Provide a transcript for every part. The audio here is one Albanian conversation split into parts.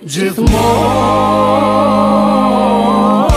gjithmonë.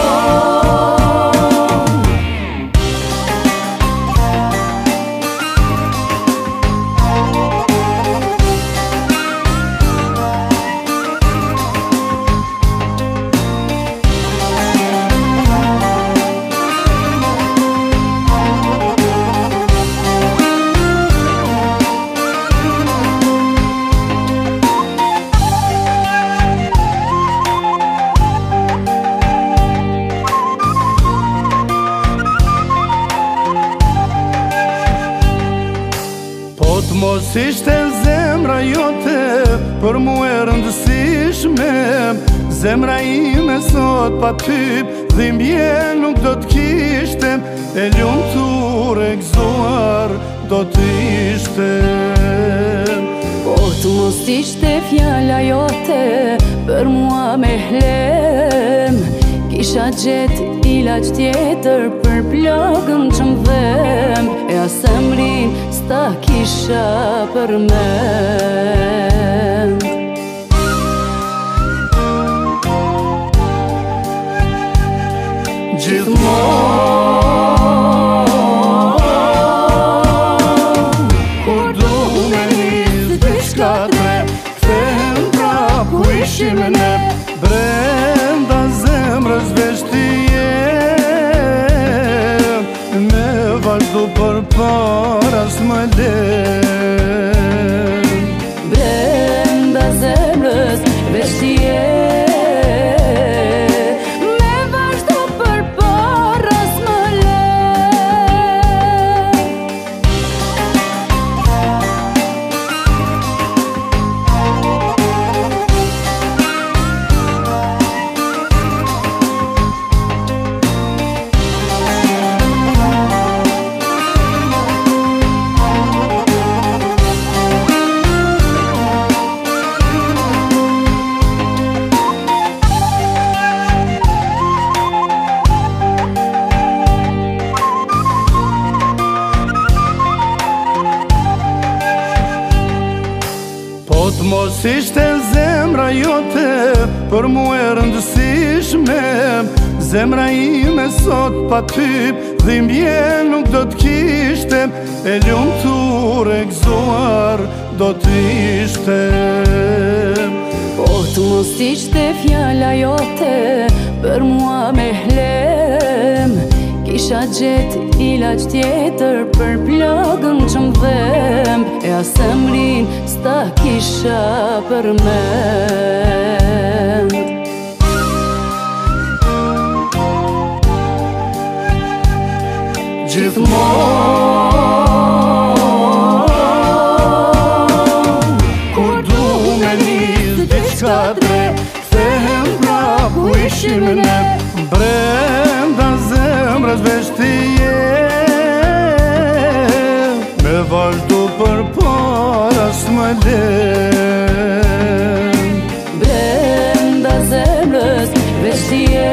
Mos ishte zemra jote për mu e rëndësishme, zemra ime sot pa ty dhimbje nuk do t'kishte, e lumtur e gëzuar do t'ishte. Po të mos ishte fjalla jote për mua me hlem, kisha gjet ilaq tjetër për plagën që m'dhem, e asemrin s'ta kisha përmend. Gjithmonë kur du me nisë diçka tre, kthehem prap ku ishim ne, brenda zemrës veç ti je, me vazhdu përpara s'më lem. Brenda zemrës veç ti je, me vazhdu përpara s'më lem. Mos ishte zemra jote për mu e rëndësishme, zemra ime sot pa ty dhimbje nuk do t'kishte, e lumtur e gëzuar do t'ishte. Po të mos ishte fjalla jote për mua me hlem, kisha gjet ilaq tjetër për plagën që m'dhem, e asemrin s'ta kisha përmend. Gjithmonë kur du me nisë diçka tre, kthehem prap ku ishim ne, brenda zemrës veç ti je, me vazhdu përpara s'më lem. Brenda zemrës veç ti je,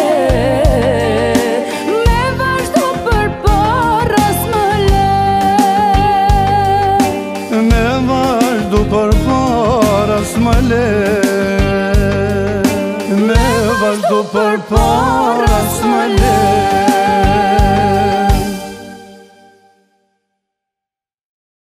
me vazhdu përpara s'më lem. Me vazhdu përpara s'më lem, me vazhdu përpara s'më lem.